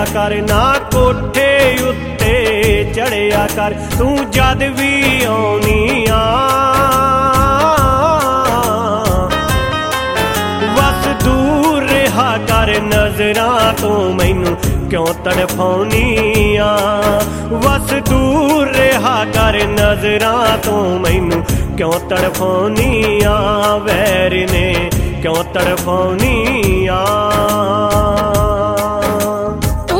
कर ना कोठे उत्ते चढ़िया कर तू जद भी आउनी आ बस दूर रहा कर नजरां तो मैनू क्यों तड़फाउनी आ बस दूर रहा कर नजरां तो मैनू क्यों तड़फाउनी आ वैर ने क्यों तड़फाउनी आ।